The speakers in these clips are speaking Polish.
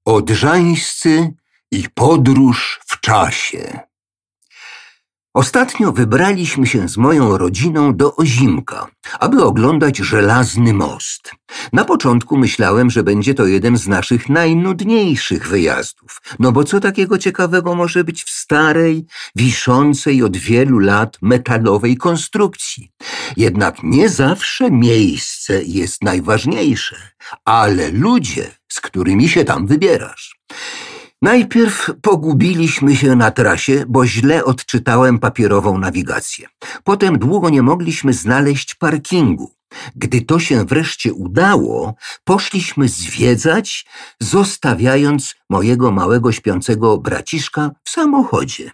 Odrzańscy i podróż w czasie. Ostatnio wybraliśmy się z moją rodziną do Ozimka, aby oglądać Żelazny Most. Na początku myślałem, że będzie to jeden z naszych najnudniejszych wyjazdów. No bo co takiego ciekawego może być w starej, wiszącej od wielu lat metalowej konstrukcji? Jednak nie zawsze miejsce jest najważniejsze, ale ludzie, z którymi się tam wybierasz. Najpierw pogubiliśmy się na trasie, bo źle odczytałem papierową nawigację. Potem długo nie mogliśmy znaleźć parkingu. Gdy to się wreszcie udało, poszliśmy zwiedzać, zostawiając mojego małego śpiącego braciszka w samochodzie.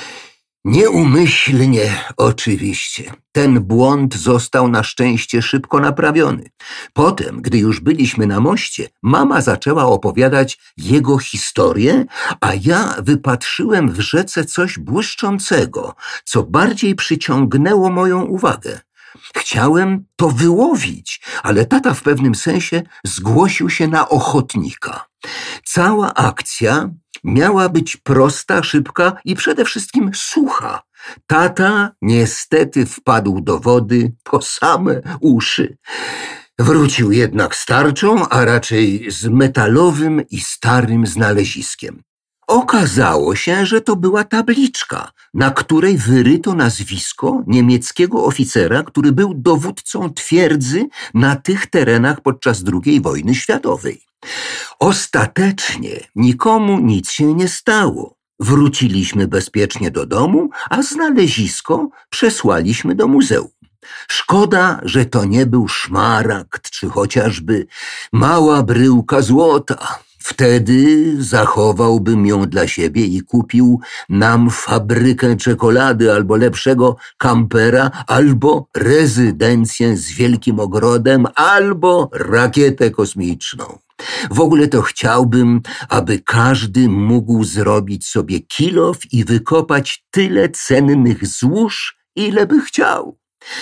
Nieumyślnie, oczywiście. Ten błąd został na szczęście szybko naprawiony. Potem, gdy już byliśmy na moście, mama zaczęła opowiadać jego historię, a ja wypatrzyłem w rzece coś błyszczącego, co bardziej przyciągnęło moją uwagę. Chciałem to wyłowić, ale tata w pewnym sensie zgłosił się na ochotnika. Cała akcja miała być prosta, szybka i przede wszystkim sucha. Tata niestety wpadł do wody po same uszy. Wrócił jednak z tarczą, a raczej z metalowym i starym znaleziskiem. Okazało się, że to była tabliczka, na której wyryto nazwisko niemieckiego oficera, który był dowódcą twierdzy na tych terenach podczas II wojny światowej. Ostatecznie nikomu nic się nie stało. Wróciliśmy bezpiecznie do domu, a znalezisko przesłaliśmy do muzeum. Szkoda, że to nie był szmaragd, czy chociażby mała bryłka złota. Wtedy zachowałbym ją dla siebie i kupił nam fabrykę czekolady, albo lepszego kampera, albo rezydencję z wielkim ogrodem, albo rakietę kosmiczną. W ogóle to chciałbym, aby każdy mógł zrobić sobie kilof i wykopać tyle cennych złóż, ile by chciał.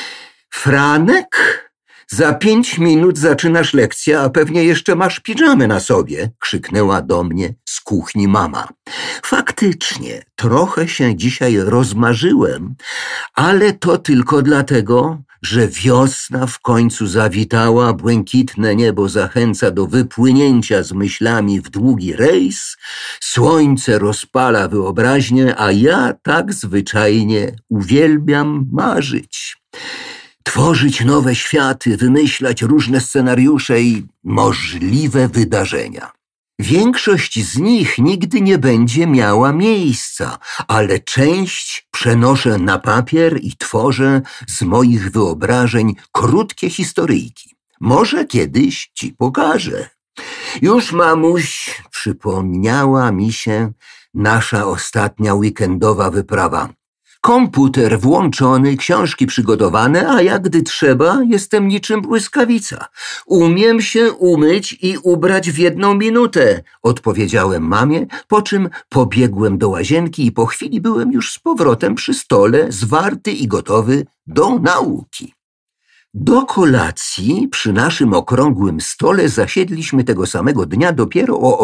Franek? Za 5 minut zaczynasz lekcję, a pewnie jeszcze masz pidżamę na sobie, krzyknęła do mnie z kuchni mama. Faktycznie, trochę się dzisiaj rozmarzyłem, ale to tylko dlatego, że wiosna w końcu zawitała, błękitne niebo zachęca do wypłynięcia z myślami w długi rejs, słońce rozpala wyobraźnię, a ja tak zwyczajnie uwielbiam marzyć. Tworzyć nowe światy, wymyślać różne scenariusze i możliwe wydarzenia. Większość z nich nigdy nie będzie miała miejsca, ale część przenoszę na papier i tworzę z moich wyobrażeń krótkie historyjki. Może kiedyś ci pokażę. Już, mamuś, przypomniała mi się nasza ostatnia weekendowa wyprawa. Komputer włączony, książki przygotowane, a jak gdy trzeba, jestem niczym błyskawica. Umiem się umyć i ubrać w 1 minutę, odpowiedziałem mamie, po czym pobiegłem do łazienki i po chwili byłem już z powrotem przy stole, zwarty i gotowy do nauki. Do kolacji przy naszym okrągłym stole zasiedliśmy tego samego dnia dopiero o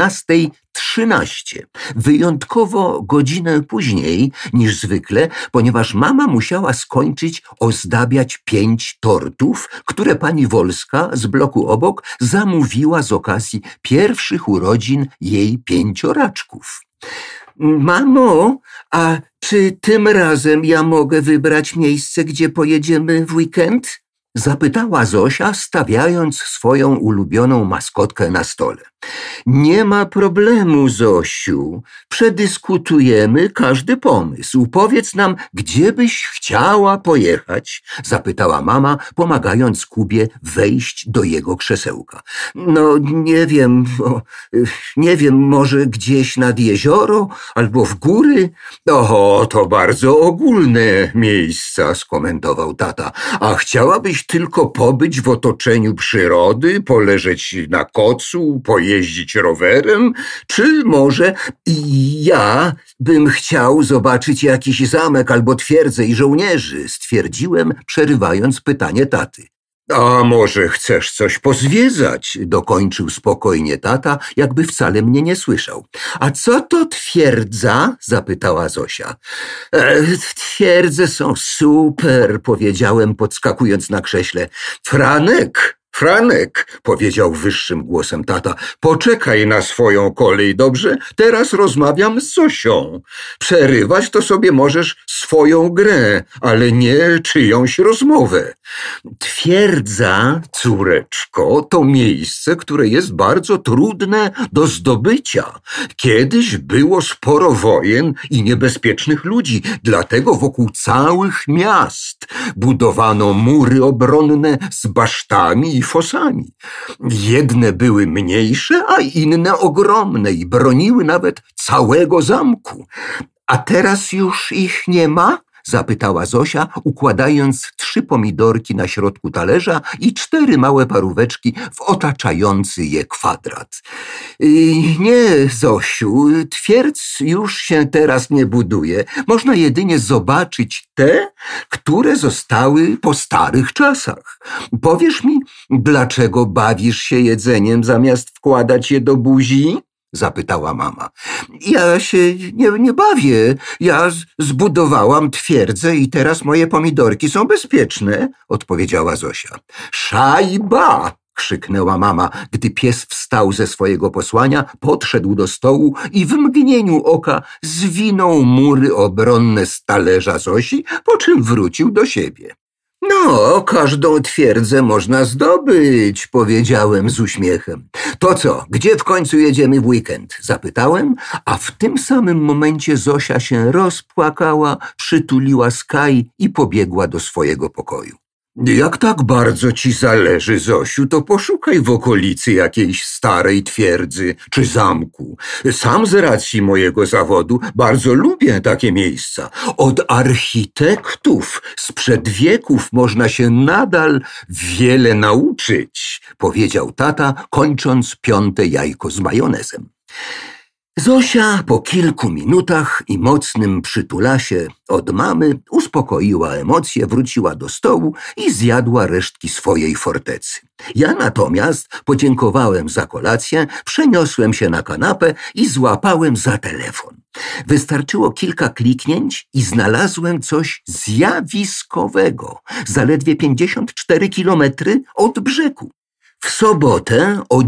18:13. Wyjątkowo godzinę później niż zwykle, ponieważ mama musiała skończyć ozdabiać 5 tortów, które pani Wolska z bloku obok zamówiła z okazji pierwszych urodzin jej 5-raczków. Mamo, a czy tym razem ja mogę wybrać miejsce, gdzie pojedziemy w weekend? Zapytała Zosia, stawiając swoją ulubioną maskotkę na stole. Nie ma problemu, Zosiu. Przedyskutujemy każdy pomysł. Powiedz nam, gdzie byś chciała pojechać? Zapytała mama, pomagając Kubie wejść do jego krzesełka. No, nie wiem, może gdzieś nad jezioro albo w góry? O, to bardzo ogólne miejsca, skomentował tata. A chciałabyś tylko pobyć w otoczeniu przyrody, poleżeć na kocu, pojeździć rowerem, czy może ja bym chciał zobaczyć jakiś zamek albo twierdzę i żołnierzy, stwierdziłem, przerywając pytanie taty. A może chcesz coś pozwiedzać? Dokończył spokojnie tata, jakby wcale mnie nie słyszał. A co to twierdza? Zapytała Zosia. Twierdze są super, powiedziałem, podskakując na krześle. Franek, powiedział wyższym głosem tata, poczekaj na swoją kolej, dobrze? Teraz rozmawiam z Zosią. Przerywać to sobie możesz swoją grę, ale nie czyjąś rozmowę. Twierdza, córeczko, to miejsce, które jest bardzo trudne do zdobycia. Kiedyś było sporo wojen i niebezpiecznych ludzi, dlatego wokół całych miast budowano mury obronne z basztami i fosami. Jedne były mniejsze, a inne ogromne i broniły nawet całego zamku. A teraz już ich nie ma? Zapytała Zosia, układając 3 pomidorki na środku talerza i 4 małe paróweczki w otaczający je kwadrat. Nie, Zosiu, twierdz już się teraz nie buduje. Można jedynie zobaczyć te, które zostały po starych czasach. Powiesz mi, dlaczego bawisz się jedzeniem zamiast wkładać je do buzi? Zapytała mama. Ja się nie bawię. Ja zbudowałam twierdzę i teraz moje pomidorki są bezpieczne, odpowiedziała Zosia. Szajba! Krzyknęła mama, gdy pies wstał ze swojego posłania, podszedł do stołu i w mgnieniu oka zwinął mury obronne z talerza Zosi, po czym wrócił do siebie. No, każdą twierdzę można zdobyć, powiedziałem z uśmiechem. To co, gdzie w końcu jedziemy w weekend? Zapytałem, a w tym samym momencie Zosia się rozpłakała, przytuliła Sky i pobiegła do swojego pokoju. Jak tak bardzo ci zależy, Zosiu, to poszukaj w okolicy jakiejś starej twierdzy czy zamku. Sam z racji mojego zawodu bardzo lubię takie miejsca. Od architektów sprzed wieków można się nadal wiele nauczyć, powiedział tata, kończąc 5. jajko z majonezem. Zosia po kilku minutach i mocnym przytulasie od mamy uspokoiła emocje, wróciła do stołu i zjadła resztki swojej fortecy. Ja natomiast podziękowałem za kolację, przeniosłem się na kanapę i złapałem za telefon. Wystarczyło kilka kliknięć i znalazłem coś zjawiskowego, zaledwie 54 kilometry od brzegu. W sobotę o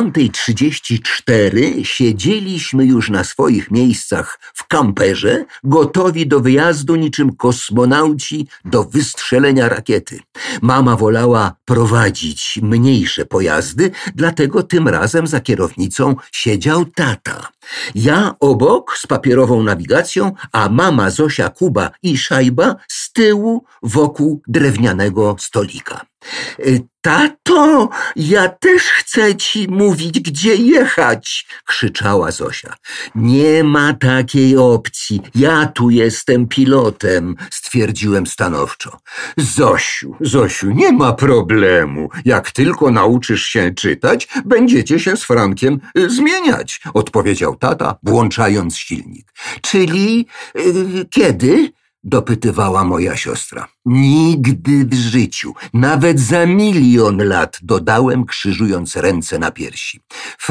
9:34 siedzieliśmy już na swoich miejscach w kamperze, gotowi do wyjazdu niczym kosmonauci do wystrzelenia rakiety. Mama wolała prowadzić mniejsze pojazdy, dlatego tym razem za kierownicą siedział tata. Ja obok z papierową nawigacją, a mama, Zosia, Kuba i Szajba z tyłu wokół drewnianego stolika. Tato, ja też chcę ci mówić, gdzie jechać, krzyczała Zosia. Nie ma takiej opcji. Ja tu jestem pilotem, stwierdziłem stanowczo. Zosiu, nie ma problemu. Jak tylko nauczysz się czytać, będziecie się z Frankiem zmieniać, odpowiedział tata, włączając silnik. Czyli kiedy? Dopytywała moja siostra. Nigdy w życiu, nawet za 1 000 000 lat, dodałem, krzyżując ręce na piersi.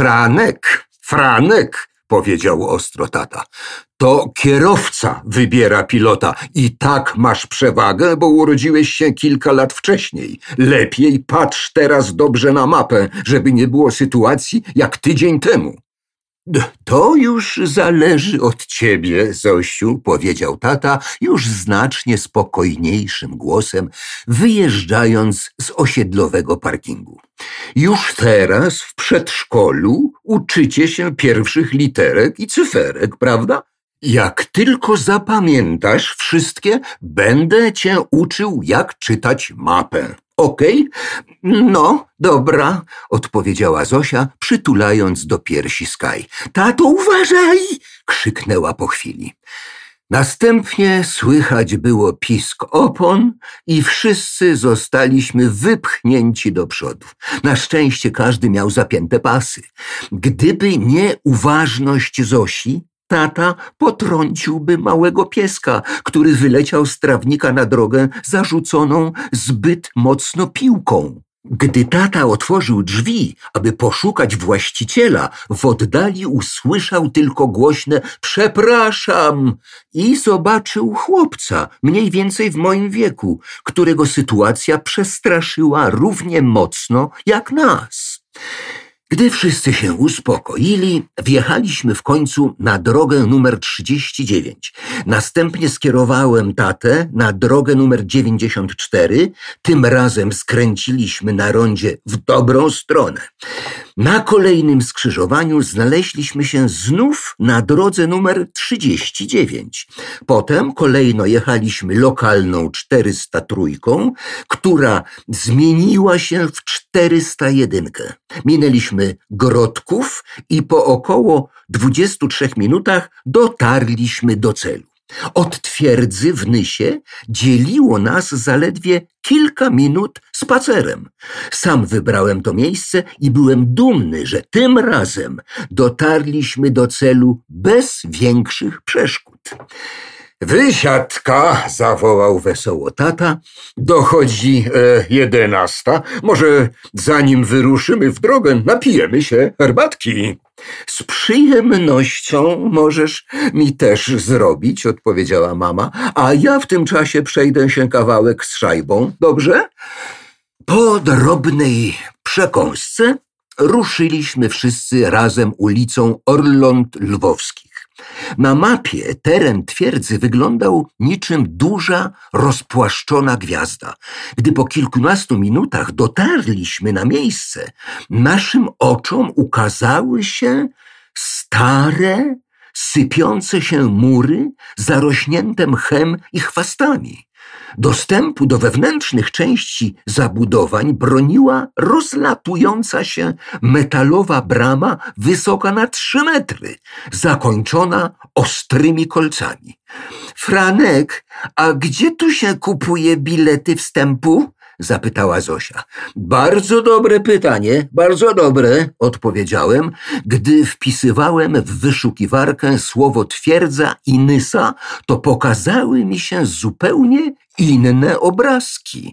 Franek, powiedział ostro tata. To kierowca wybiera pilota i tak masz przewagę, bo urodziłeś się kilka lat wcześniej. Lepiej patrz teraz dobrze na mapę, żeby nie było sytuacji jak tydzień temu. To już zależy od ciebie, Zosiu, powiedział tata już znacznie spokojniejszym głosem, wyjeżdżając z osiedlowego parkingu. Już teraz w przedszkolu uczycie się pierwszych literek i cyferek, prawda? Jak tylko zapamiętasz wszystkie, będę cię uczył, jak czytać mapę. Okej? No, dobra, odpowiedziała Zosia, przytulając do piersi Sky. Tato, uważaj! Krzyknęła po chwili. Następnie słychać było pisk opon i wszyscy zostaliśmy wypchnięci do przodu. Na szczęście każdy miał zapięte pasy. Gdyby nie uważność Zosi, Tata potrąciłby małego pieska, który wyleciał z trawnika na drogę zarzuconą zbyt mocno piłką. Gdy tata otworzył drzwi, aby poszukać właściciela, w oddali usłyszał tylko głośne „przepraszam” i zobaczył chłopca, mniej więcej w moim wieku, którego sytuacja przestraszyła równie mocno jak nas. Gdy wszyscy się uspokoili, wjechaliśmy w końcu na drogę numer 39. Następnie skierowałem tatę na drogę numer 94. Tym razem skręciliśmy na rondzie w dobrą stronę. Na kolejnym skrzyżowaniu znaleźliśmy się znów na drodze numer 39. Potem kolejno jechaliśmy lokalną 403, która zmieniła się w 401. Minęliśmy Grodków i po około 23 minutach dotarliśmy do celu. Od twierdzy w Nysie dzieliło nas zaledwie kilka minut spacerem. Sam wybrałem to miejsce i byłem dumny, że tym razem dotarliśmy do celu bez większych przeszkód. Wysiadka, zawołał wesoło tata. Dochodzi 11. Może zanim wyruszymy w drogę, napijemy się herbatki. Z przyjemnością możesz mi też zrobić, odpowiedziała mama, a ja w tym czasie przejdę się kawałek z Szajbą, dobrze? Po drobnej przekąsce ruszyliśmy wszyscy razem ulicą Orląt Lwowskich. Na mapie teren twierdzy wyglądał niczym duża, rozpłaszczona gwiazda. Gdy po kilkunastu minutach dotarliśmy na miejsce, naszym oczom ukazały się stare, sypiące się mury zarośnięte mchem i chwastami. Dostępu do wewnętrznych części zabudowań broniła rozlatująca się metalowa brama wysoka na 3 metry, zakończona ostrymi kolcami. Franek, a gdzie tu się kupuje bilety wstępu? Zapytała Zosia. Bardzo dobre pytanie, bardzo dobre, odpowiedziałem, gdy wpisywałem w wyszukiwarkę słowo twierdza i Nysa, to pokazały mi się zupełnie inne obrazki.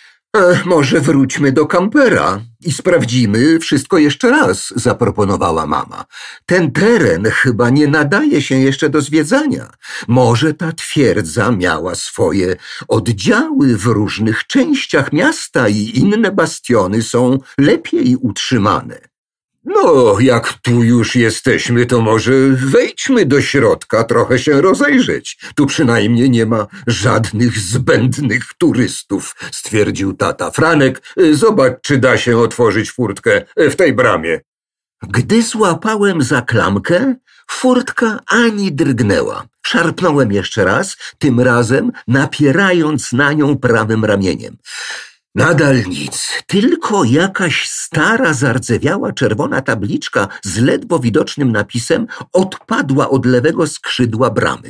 Może wróćmy do kampera i sprawdzimy wszystko jeszcze raz, zaproponowała mama. Ten teren chyba nie nadaje się jeszcze do zwiedzania. Może ta twierdza miała swoje oddziały w różnych częściach miasta i inne bastiony są lepiej utrzymane. No, jak tu już jesteśmy, to może wejdźmy do środka, trochę się rozejrzeć. Tu przynajmniej nie ma żadnych zbędnych turystów, stwierdził tata. Franek, zobacz, czy da się otworzyć furtkę w tej bramie. Gdy złapałem za klamkę, furtka ani drgnęła. Szarpnąłem jeszcze raz, tym razem napierając na nią prawym ramieniem. Nadal nic, tylko jakaś stara, zardzewiała czerwona tabliczka z ledwo widocznym napisem odpadła od lewego skrzydła bramy.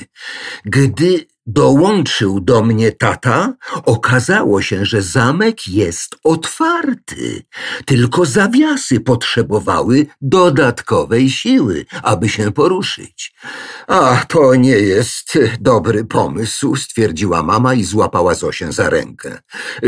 Gdy dołączył do mnie tata, okazało się, że zamek jest otwarty. Tylko zawiasy potrzebowały dodatkowej siły, aby się poruszyć. A, to nie jest dobry pomysł, stwierdziła mama i złapała Zosię za rękę.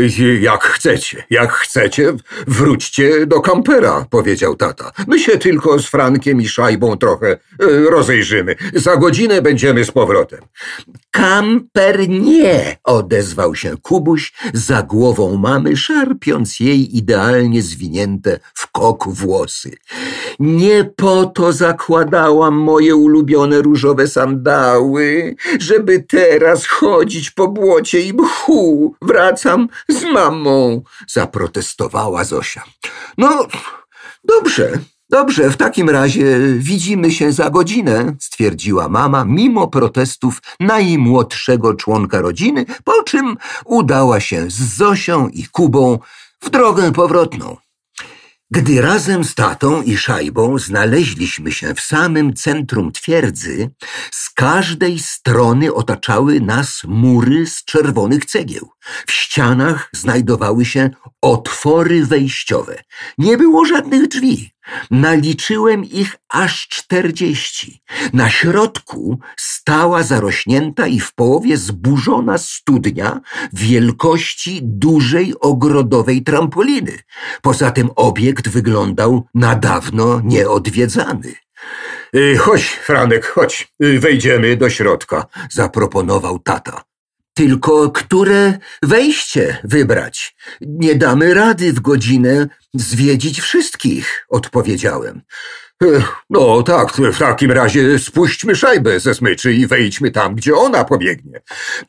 Jak chcecie, wróćcie do kampera, powiedział tata. My się tylko z Frankiem i Szajbą trochę rozejrzymy. Za godzinę będziemy z powrotem. Kamper nie, odezwał się Kubuś za głową mamy, szarpiąc jej idealnie zwinięte w kok włosy. Nie po to zakładałam moje ulubione różowe sandały, żeby teraz chodzić po błocie i mchu. Wracam z mamą, zaprotestowała Zosia. No, Dobrze, w takim razie widzimy się za godzinę, stwierdziła mama, mimo protestów najmłodszego członka rodziny, po czym udała się z Zosią i Kubą w drogę powrotną. Gdy razem z tatą i Szajbą znaleźliśmy się w samym centrum twierdzy, z każdej strony otaczały nas mury z czerwonych cegieł. W ścianach znajdowały się otwory wejściowe. Nie było żadnych drzwi. Naliczyłem ich aż 40. Na środku stała zarośnięta i w połowie zburzona studnia wielkości dużej ogrodowej trampoliny. Poza tym obiekt wyglądał na dawno nieodwiedzany. Chodź, Franek, chodź, wejdziemy do środka, zaproponował tata. Tylko które wejście wybrać? Nie damy rady w godzinę zwiedzić wszystkich, odpowiedziałem. No tak, w takim razie spuśćmy szajbę ze smyczy i wejdźmy tam, gdzie ona pobiegnie.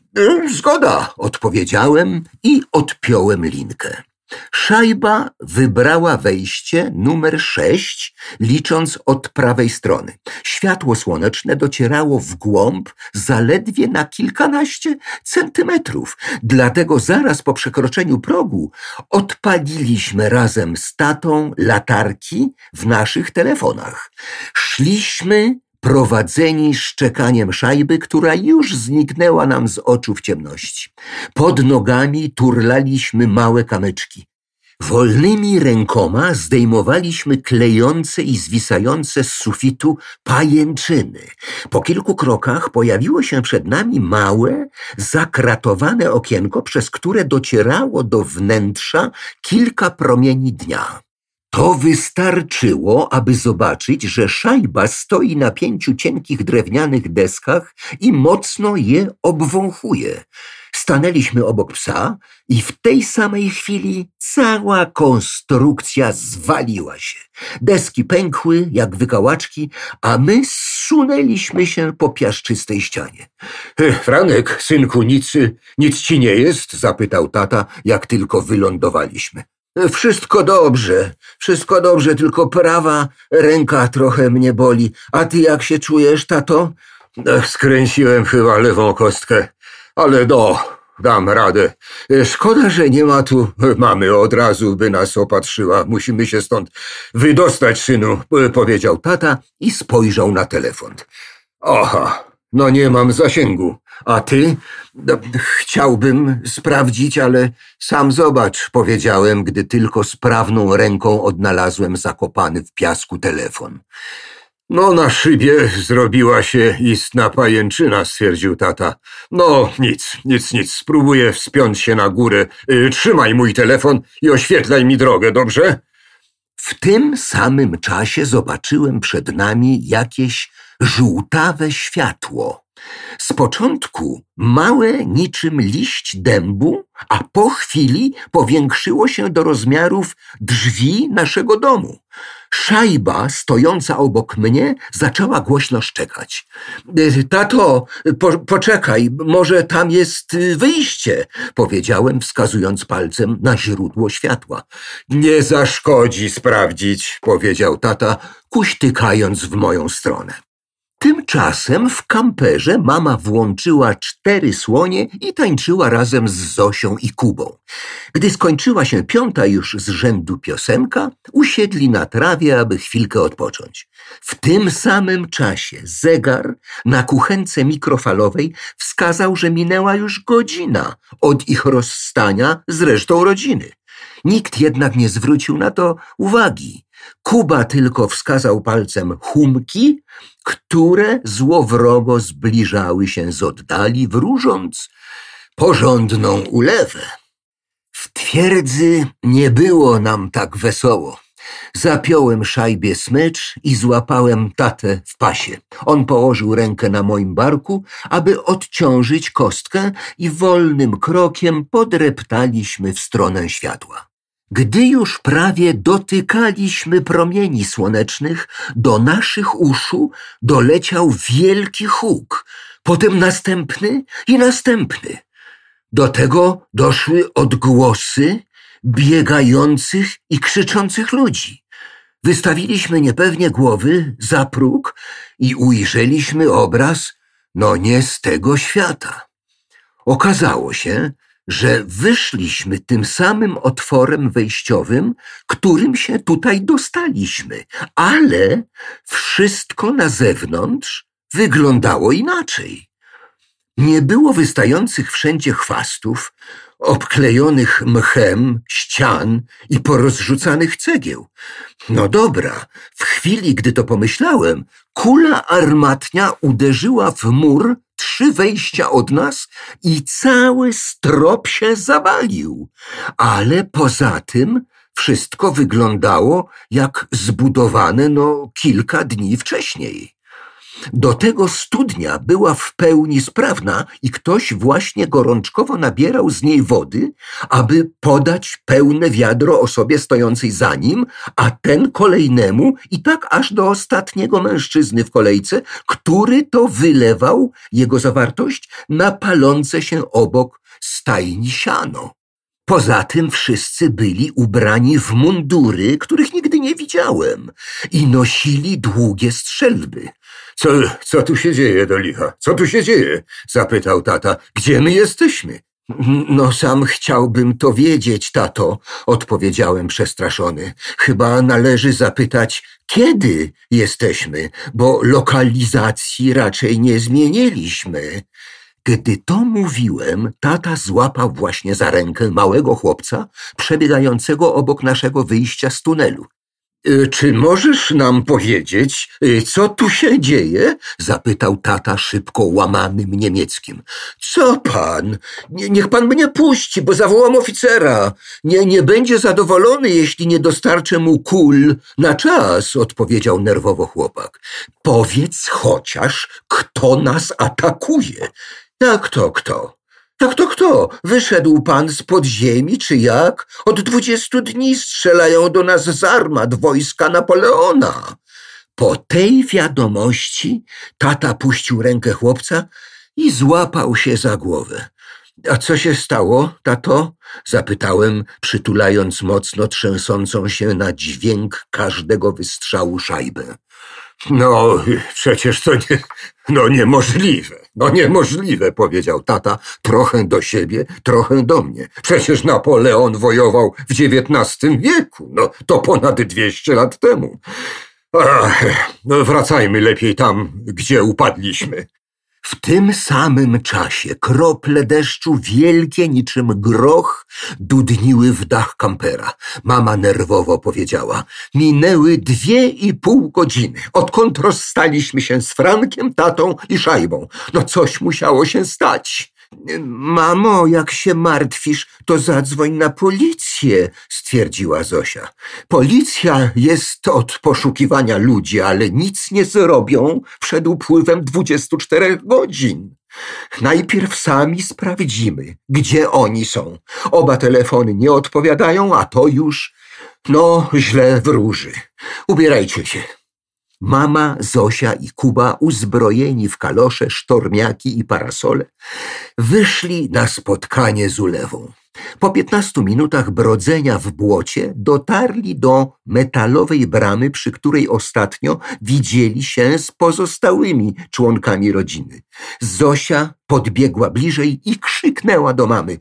Zgoda, odpowiedziałem i odpiąłem linkę. Szajba wybrała wejście numer 6, licząc od prawej strony. Światło słoneczne docierało w głąb zaledwie na kilkanaście centymetrów. Dlatego zaraz po przekroczeniu progu odpaliliśmy razem z tatą latarki w naszych telefonach. Szliśmy prowadzeni szczekaniem szajby, która już zniknęła nam z oczu w ciemności. Pod nogami turlaliśmy małe kamyczki. Wolnymi rękoma zdejmowaliśmy klejące i zwisające z sufitu pajęczyny. Po kilku krokach pojawiło się przed nami małe, zakratowane okienko, przez które docierało do wnętrza kilka promieni dnia. To wystarczyło, aby zobaczyć, że szajba stoi na 5 cienkich drewnianych deskach i mocno je obwąchuje. Stanęliśmy obok psa i w tej samej chwili cała konstrukcja zwaliła się. Deski pękły jak wykałaczki, a my zsunęliśmy się po piaszczystej ścianie. Franek, synku, nic ci nie jest? Zapytał tata, jak tylko wylądowaliśmy. Wszystko dobrze, tylko prawa ręka trochę mnie boli. A ty jak się czujesz, tato? Skręciłem chyba lewą kostkę, ale dam radę. Szkoda, że nie ma tu mamy od razu, by nas opatrzyła. Musimy się stąd wydostać, synu, powiedział tata i spojrzał na telefon. Aha, no nie mam zasięgu. A ty? Chciałbym sprawdzić, ale sam zobacz, powiedziałem, gdy tylko sprawną ręką odnalazłem zakopany w piasku telefon. No na szybie zrobiła się istna pajęczyna, stwierdził tata. No nic, spróbuję wspiąć się na górę. Trzymaj mój telefon i oświetlaj mi drogę, dobrze? W tym samym czasie zobaczyłem przed nami jakieś żółtawe światło. Z początku małe niczym liść dębu, a po chwili powiększyło się do rozmiarów drzwi naszego domu. Szajba stojąca obok mnie zaczęła głośno szczekać. Tato, poczekaj, może tam jest wyjście, powiedziałem, wskazując palcem na źródło światła. Nie zaszkodzi sprawdzić, powiedział tata, kuśtykając w moją stronę. Tymczasem w kamperze mama włączyła 4 słonie i tańczyła razem z Zosią i Kubą. Gdy skończyła się 5. już z rzędu piosenka, usiedli na trawie, aby chwilkę odpocząć. W tym samym czasie zegar na kuchence mikrofalowej wskazał, że minęła już godzina od ich rozstania z resztą rodziny. Nikt jednak nie zwrócił na to uwagi. Kuba tylko wskazał palcem humki, które złowrogo zbliżały się z oddali, wróżąc porządną ulewę. W twierdzy nie było nam tak wesoło. Zapiąłem szajbie smycz i złapałem tatę w pasie. On położył rękę na moim barku, aby odciążyć kostkę i wolnym krokiem podreptaliśmy w stronę światła. Gdy już prawie dotykaliśmy promieni słonecznych, do naszych uszu doleciał wielki huk, potem następny i następny. Do tego doszły odgłosy biegających i krzyczących ludzi. Wystawiliśmy niepewnie głowy za próg i ujrzeliśmy obraz, nie z tego świata. Okazało się, że wyszliśmy tym samym otworem wejściowym, którym się tutaj dostaliśmy, ale wszystko na zewnątrz wyglądało inaczej. Nie było wystających wszędzie chwastów, obklejonych mchem ścian i porozrzucanych cegieł. No dobra, w chwili, gdy to pomyślałem, kula armatnia uderzyła w mur 3 wejścia od nas i cały strop się zawalił. Ale poza tym wszystko wyglądało jak zbudowane kilka dni wcześniej. Do tego studnia była w pełni sprawna i ktoś właśnie gorączkowo nabierał z niej wody, aby podać pełne wiadro osobie stojącej za nim, a ten kolejnemu i tak aż do ostatniego mężczyzny w kolejce, który to wylewał jego zawartość na palące się obok stajni siano. Poza tym wszyscy byli ubrani w mundury, których nigdy nie widziałem, i nosili długie strzelby. Co tu się dzieje, do licha? Co tu się dzieje? Zapytał tata. Gdzie my jesteśmy? No sam chciałbym to wiedzieć, tato, odpowiedziałem przestraszony. Chyba należy zapytać, kiedy jesteśmy, bo lokalizacji raczej nie zmieniliśmy. Gdy to mówiłem, tata złapał właśnie za rękę małego chłopca przebiegającego obok naszego wyjścia z tunelu. Czy możesz nam powiedzieć, co tu się dzieje? Zapytał tata szybko łamanym niemieckim. Co pan? Niech pan mnie puści, bo zawołam oficera. Nie będzie zadowolony, jeśli nie dostarczę mu kul na czas, odpowiedział nerwowo chłopak. Powiedz chociaż, kto nas atakuje. Jak to kto? Jak to kto? Wyszedł pan z podziemi, czy jak? Od 20 dni strzelają do nas z armat wojska Napoleona. Po tej wiadomości tata puścił rękę chłopca i złapał się za głowę. A co się stało, tato? Zapytałem, przytulając mocno trzęsącą się na dźwięk każdego wystrzału szajbę. No, przecież to niemożliwe. No niemożliwe, powiedział tata, trochę do siebie, trochę do mnie. Przecież Napoleon wojował w XIX wieku, to ponad 200 lat temu. Wracajmy lepiej tam, gdzie upadliśmy. W tym samym czasie krople deszczu wielkie niczym groch dudniły w dach kampera. Mama nerwowo powiedziała: minęły 2,5 godziny, odkąd rozstaliśmy się z Frankiem, tatą i szajbą. Coś musiało się stać. Mamo, jak się martwisz, to zadzwoń na policję, stwierdziła Zosia. Policja jest od poszukiwania ludzi, ale nic nie zrobią przed upływem 24 godzin. Najpierw sami sprawdzimy, gdzie oni są. Oba telefony nie odpowiadają, a to już, źle wróży. Ubierajcie się. Mama, Zosia i Kuba, uzbrojeni w kalosze, sztormiaki i parasole, wyszli na spotkanie z ulewą. Po 15 minutach brodzenia w błocie dotarli do metalowej bramy, przy której ostatnio widzieli się z pozostałymi członkami rodziny. Zosia podbiegła bliżej i krzyknęła do mamy: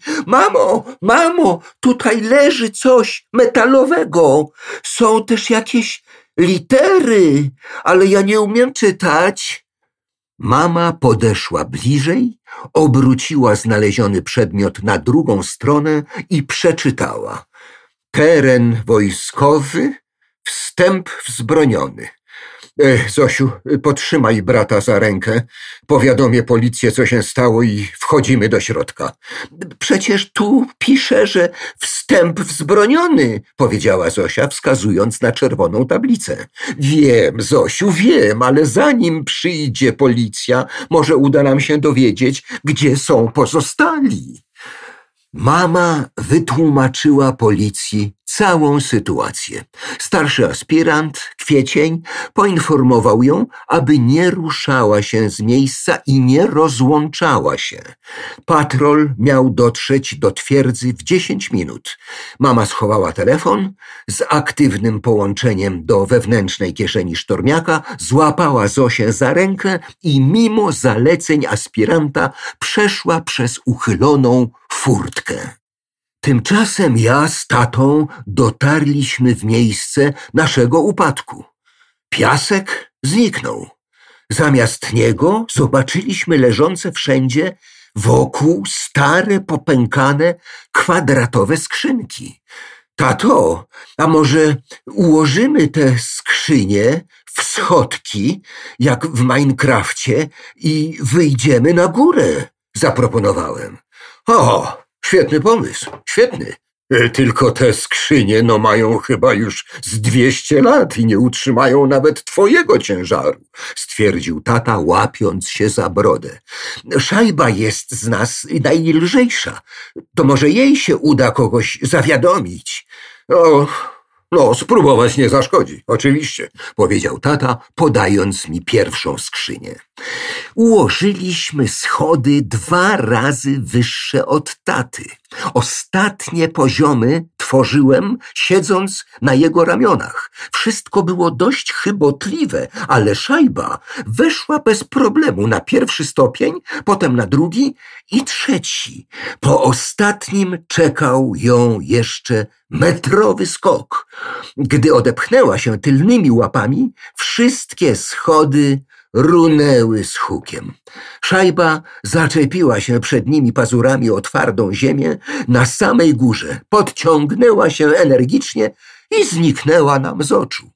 Mamo, tutaj leży coś metalowego. Są też jakieś litery, ale ja nie umiem czytać. Mama podeszła bliżej, obróciła znaleziony przedmiot na drugą stronę i przeczytała: teren wojskowy, wstęp wzbroniony. Zosiu, potrzymaj brata za rękę, powiadomię policję, co się stało, i wchodzimy do środka. Przecież tu pisze, że wstęp wzbroniony, powiedziała Zosia, wskazując na czerwoną tablicę. Wiem, Zosiu, wiem, ale zanim przyjdzie policja, może uda nam się dowiedzieć, gdzie są pozostali. Mama wytłumaczyła policji całą sytuację. Starszy aspirant, Kwiecień, poinformował ją, aby nie ruszała się z miejsca i nie rozłączała się. Patrol miał dotrzeć do twierdzy w 10 minut. Mama schowała telefon, z aktywnym połączeniem do wewnętrznej kieszeni sztormiaka złapała Zosię za rękę i mimo zaleceń aspiranta przeszła przez uchyloną furtkę. Tymczasem ja z tatą dotarliśmy w miejsce naszego upadku. Piasek zniknął. Zamiast niego zobaczyliśmy leżące wszędzie Wokół stare, popękane, kwadratowe skrzynki. Tato, a może ułożymy te skrzynie w schodki, jak w Minecrafcie, i wyjdziemy na górę, zaproponowałem. O, świetny pomysł, świetny. Tylko te skrzynie mają chyba już z 200 lat i nie utrzymają nawet twojego ciężaru, stwierdził tata, łapiąc się za brodę. Szajba jest z nas najlżejsza. To może jej się uda kogoś zawiadomić. Spróbować nie zaszkodzi, oczywiście, powiedział tata, podając mi pierwszą skrzynię. Ułożyliśmy schody 2 razy wyższe od taty. Ostatnie poziomy tworzyłem, siedząc na jego ramionach. Wszystko było dość chybotliwe, ale szajba weszła bez problemu na 1. stopień, potem na 2. i 3. Po ostatnim czekał ją jeszcze metrowy skok. Gdy odepchnęła się tylnymi łapami, wszystkie schody runęły z hukiem. Szajba zaczepiła się przed nimi pazurami o twardą ziemię na samej górze, podciągnęła się energicznie i zniknęła nam z oczu.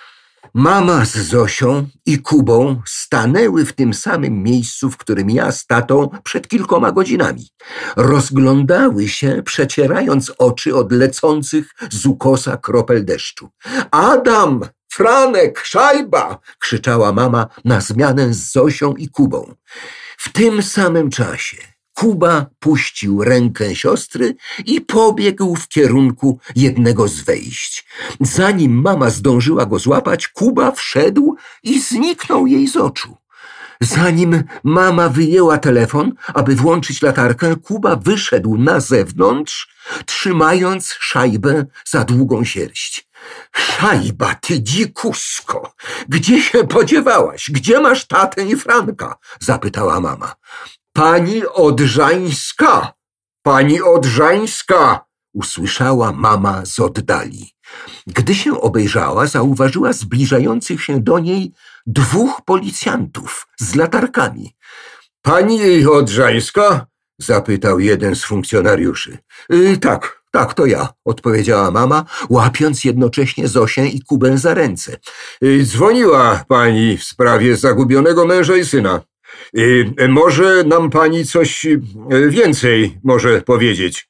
Mama z Zosią i Kubą stanęły w tym samym miejscu, w którym ja z tatą przed kilkoma godzinami. Rozglądały się, przecierając oczy od lecących z ukosa kropel deszczu. Adam! Franek, szajba! Krzyczała mama na zmianę z Zosią i Kubą. W tym samym czasie Kuba puścił rękę siostry i pobiegł w kierunku jednego z wejść. Zanim mama zdążyła go złapać, Kuba wszedł i zniknął jej z oczu. Zanim mama wyjęła telefon, aby włączyć latarkę, Kuba wyszedł na zewnątrz, trzymając szajbę za długą sierść. Szajba, ty dzikusko! Gdzie się podziewałaś? Gdzie masz tatę i Franka? Zapytała mama. Pani Odrzańska! Pani Odrzańska! Usłyszała mama z oddali. Gdy się obejrzała, zauważyła zbliżających się do niej 2 policjantów z latarkami. Pani Odrzańska? Zapytał jeden z funkcjonariuszy. Tak, to ja, odpowiedziała mama, łapiąc jednocześnie Zosię i Kubę za ręce. Dzwoniła pani w sprawie zagubionego męża i syna. Może nam pani coś więcej może powiedzieć?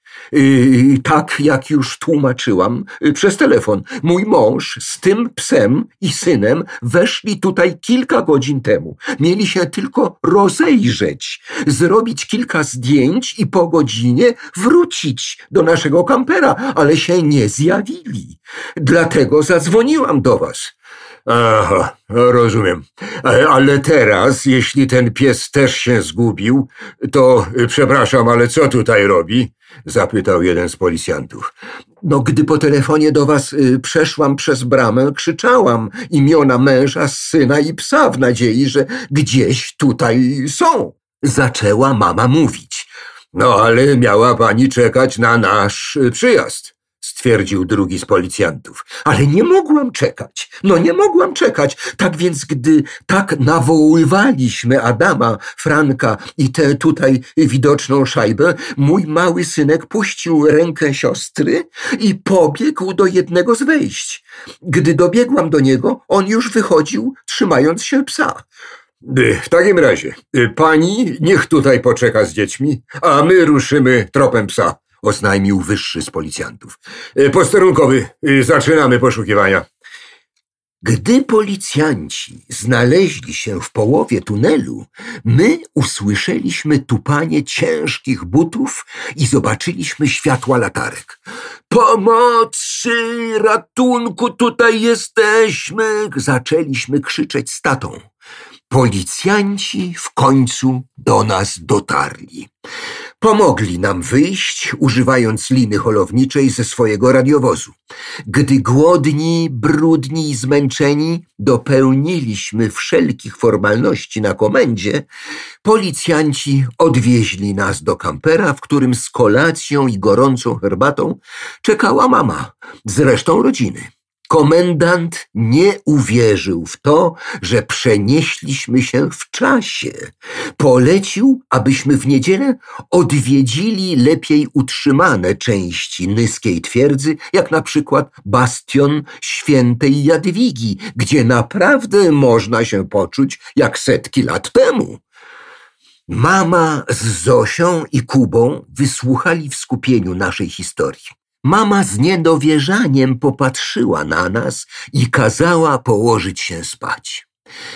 Tak, jak już tłumaczyłam, przez telefon. Mój mąż z tym psem i synem weszli tutaj kilka godzin temu. Mieli się tylko rozejrzeć, zrobić kilka zdjęć i po godzinie wrócić do naszego kampera, ale się nie zjawili. Dlatego zadzwoniłam do was. Aha, rozumiem. Ale teraz, jeśli ten pies też się zgubił, to przepraszam, ale co tutaj robi? Zapytał jeden z policjantów. Gdy po telefonie do was przeszłam przez bramę, krzyczałam imiona męża, syna i psa w nadziei, że gdzieś tutaj są. Zaczęła mama mówić. Ale miała pani czekać na nasz przyjazd, stwierdził drugi z policjantów. Ale nie mogłam czekać. Nie mogłam czekać. Tak więc, gdy tak nawoływaliśmy Adama, Franka i tę tutaj widoczną szajbę, mój mały synek puścił rękę siostry i pobiegł do jednego z wejść. Gdy dobiegłam do niego, on już wychodził, trzymając się psa. W takim razie, pani niech tutaj poczeka z dziećmi, a my ruszymy tropem psa, oznajmił wyższy z policjantów. Posterunkowy, zaczynamy poszukiwania. Gdy policjanci znaleźli się w połowie tunelu, my usłyszeliśmy tupanie ciężkich butów i zobaczyliśmy światła latarek. Pomocy, ratunku, tutaj jesteśmy! Zaczęliśmy krzyczeć z tatą. Policjanci w końcu do nas dotarli. Pomogli nam wyjść, używając liny holowniczej ze swojego radiowozu. Gdy głodni, brudni i zmęczeni dopełniliśmy wszelkich formalności na komendzie, policjanci odwieźli nas do kampera, w którym z kolacją i gorącą herbatą czekała mama z resztą rodziny. Komendant nie uwierzył w to, że przenieśliśmy się w czasie. Polecił, abyśmy w niedzielę odwiedzili lepiej utrzymane części Nyskiej Twierdzy, jak na przykład bastion Świętej Jadwigi, gdzie naprawdę można się poczuć jak setki lat temu. Mama z Zosią i Kubą wysłuchali w skupieniu naszej historii. Mama z niedowierzaniem popatrzyła na nas i kazała położyć się spać.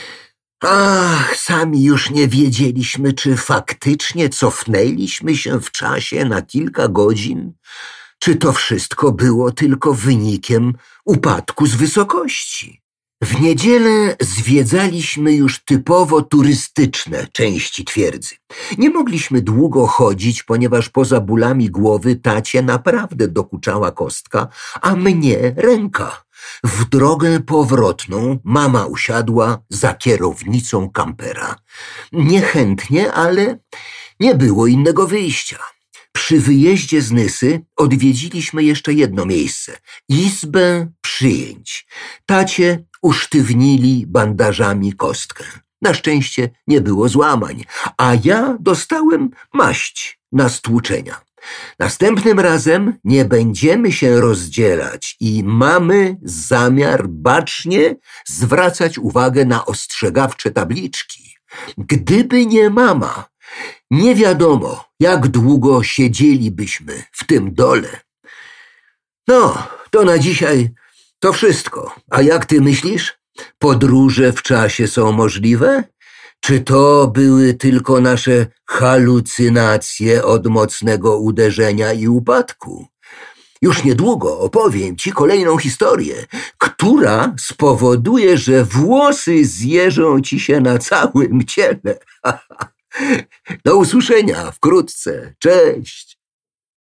Ach, sami już nie wiedzieliśmy, czy faktycznie cofnęliśmy się w czasie na kilka godzin, czy to wszystko było tylko wynikiem upadku z wysokości. W niedzielę zwiedzaliśmy już typowo turystyczne części twierdzy. Nie mogliśmy długo chodzić, ponieważ poza bólami głowy tacie naprawdę dokuczała kostka, a mnie ręka. W drogę powrotną mama usiadła za kierownicą kampera. Niechętnie, ale nie było innego wyjścia. Przy wyjeździe z Nysy odwiedziliśmy jeszcze jedno miejsce – izbę przyjęć. Tacie usztywnili bandażami kostkę. Na szczęście nie było złamań, a ja dostałem maść na stłuczenia. Następnym razem nie będziemy się rozdzielać i mamy zamiar bacznie zwracać uwagę na ostrzegawcze tabliczki. Gdyby nie mama, nie wiadomo, jak długo siedzielibyśmy w tym dole. No, to na dzisiaj to wszystko. A jak ty myślisz? Podróże w czasie są możliwe? Czy to były tylko nasze halucynacje od mocnego uderzenia i upadku? Już niedługo opowiem ci kolejną historię, która spowoduje, że włosy zjeżą ci się na całym ciele. Do usłyszenia wkrótce. Cześć!